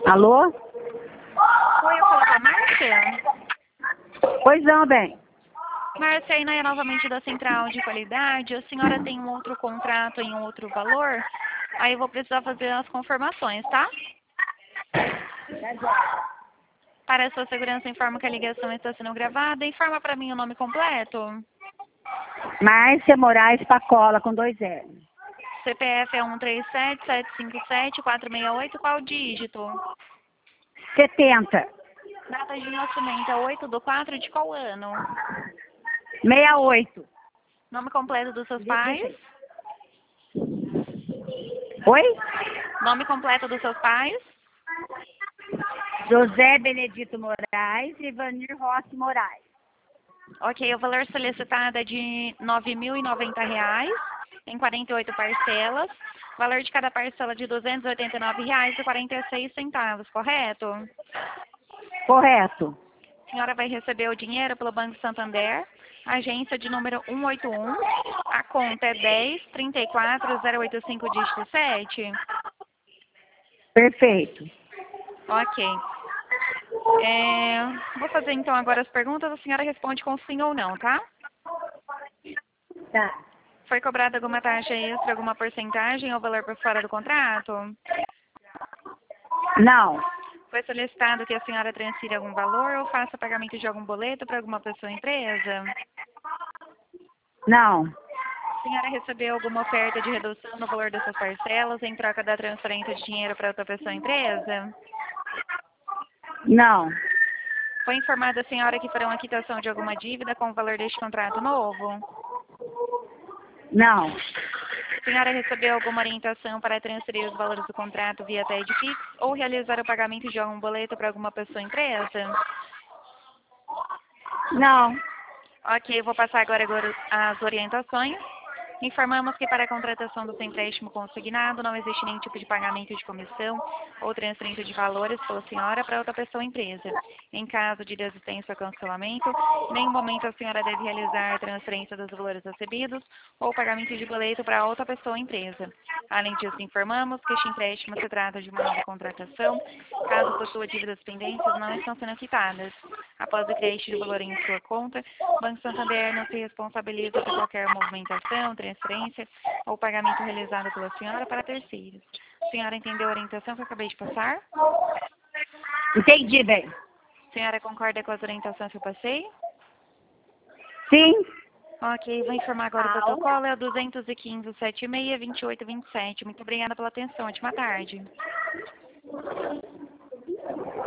Alô? Oi, eu falo com a Márcia? Pois não, bem. Márcia, aí é novamente da Central de Qualidade. A senhora tem um outro contrato em um outro valor? Aí eu vou precisar fazer as confirmações, tá? Para a sua segurança, informo que a ligação está sendo gravada. Informa para mim o nome completo. Márcia Moraes Pacola, com 2 L. CPF é 137-757-468. Qual dígito? 70. Data de nascimento é 8/4 de qual ano? 68. Nome completo dos seus pais? Oi? Nome completo dos seus pais? José Benedito Moraes e Vanir Rossi Moraes. Ok, o valor solicitado é de R$ 9.090, em 48 parcelas. Valor de cada parcela de R$ 289,46, correto? Correto. A senhora vai receber o dinheiro pelo Banco Santander, agência de número 181. A conta é 10-34085, dígito 7. Perfeito. Ok. Vou fazer então agora as perguntas, a senhora responde com sim ou não, tá? Tá. Foi cobrada alguma taxa extra, alguma porcentagem ou valor por fora do contrato? Não. Foi solicitado que a senhora transfira algum valor ou faça pagamento de algum boleto para alguma pessoa ou empresa? Não. A senhora recebeu alguma oferta de redução no valor dessas parcelas em troca da transferência de dinheiro para outra pessoa ou empresa? Não. Foi informada a senhora que farão a quitação de alguma dívida com o valor deste contrato novo? Não. A senhora recebeu alguma orientação para transferir os valores do contrato via TEDx ou realizar o pagamento de algum boleto para alguma pessoa ou empresa? Não. Ok, vou passar agora as orientações. Informamos que para a contratação do seu empréstimo consignado não existe nenhum tipo de pagamento de comissão ou transferência de valores pela senhora para outra pessoa ou empresa. Em caso de desistência ou cancelamento, em nenhum momento a senhora deve realizar a transferência dos valores recebidos ou pagamento de boleto para outra pessoa ou empresa. Além disso, informamos que este empréstimo se trata de uma nova contratação, caso possua dívidas pendentes não estão sendo quitadas. Após o crédito de valor em sua conta, o Banco Santander não se responsabiliza por qualquer movimentação, transferência ou pagamento realizado pela senhora para terceiros. A senhora entendeu a orientação que eu acabei de passar? Entendi, bem. A senhora concorda com as orientações que eu passei? Sim. Ok, vou informar agora o protocolo, é o 215-76-2827. Muito obrigada pela atenção, ótima tarde.